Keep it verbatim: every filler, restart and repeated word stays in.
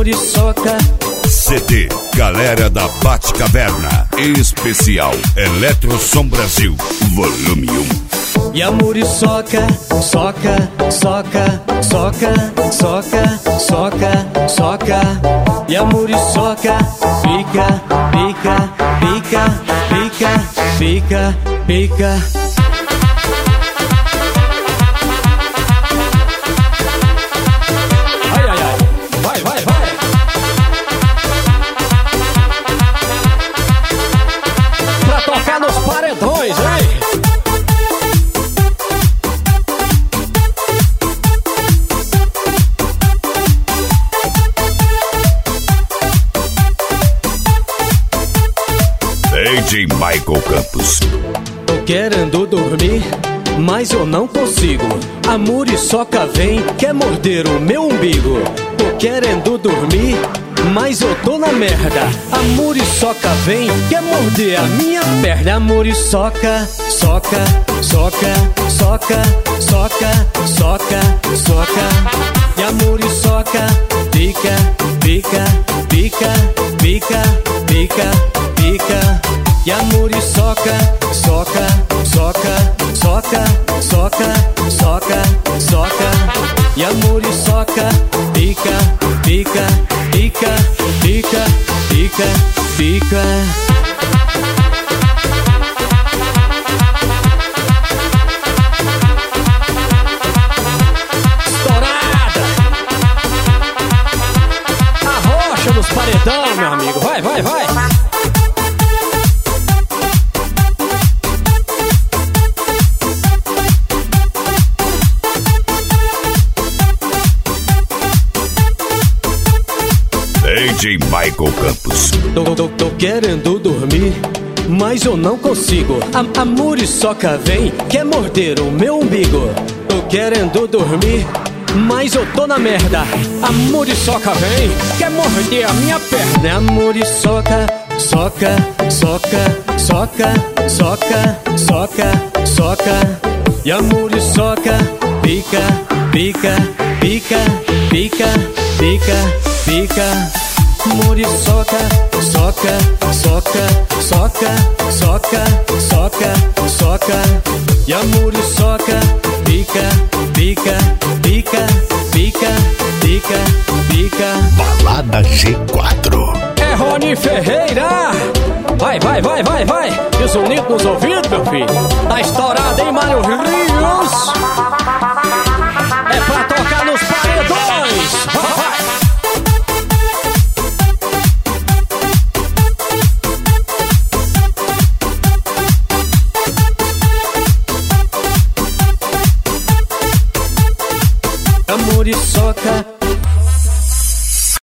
muriçoca. C D Galera da Batcaverna, em especial Eletrosom Brasil, volume um. E a muriçoca, soca, soca, soca, soca, soca, soca. E a muriçoca pica, pica, pica, pica, pica, pica. Ai, ai, ai, vai, vai, vai. Pra tocar nos paredões, hein? D J Michael Campos. Tô querendo dormir, mas eu não consigo. A muriçoca vem, quer morder o meu umbigo. Tô querendo dormir, mas eu tô na merda. A muriçoca vem, quer morder a minha perna. A muriçoca, soca, soca, soca, soca, soca, soca. E a muriçoca pica, pica, pica, pica, pica, pica. E a muriçoca soca, soca, soca, soca, soca, soca. E a muriçoca pica, pica, pica, pica, pica, pica. Estourada! Arrocha nos paredão, meu amigo. Vai, vai, vai. D J Michael Campos. Tô, tô, tô querendo dormir, mas eu não consigo. A, a muriçoca vem, quer morder o meu umbigo. Tô querendo dormir, mas eu tô na merda. A muriçoca vem, quer morder a minha perna. A muriçoca soca, soca, soca, soca, soca, soca. E a muriçoca pica, pica, pica, pica, pica, pica. Muriçoca, soca, soca, soca, soca, soca, soca. E a muriçoca pica, pica, pica, pica, pica, pica. Balada G quatro. É Rony Ferreira. Vai, vai, vai, vai, vai. Desunido nos ouvidos, meu filho. Tá estourado, hein, Mário Rios? É pra tocar nos paredões. Vai, vai. A muriçoca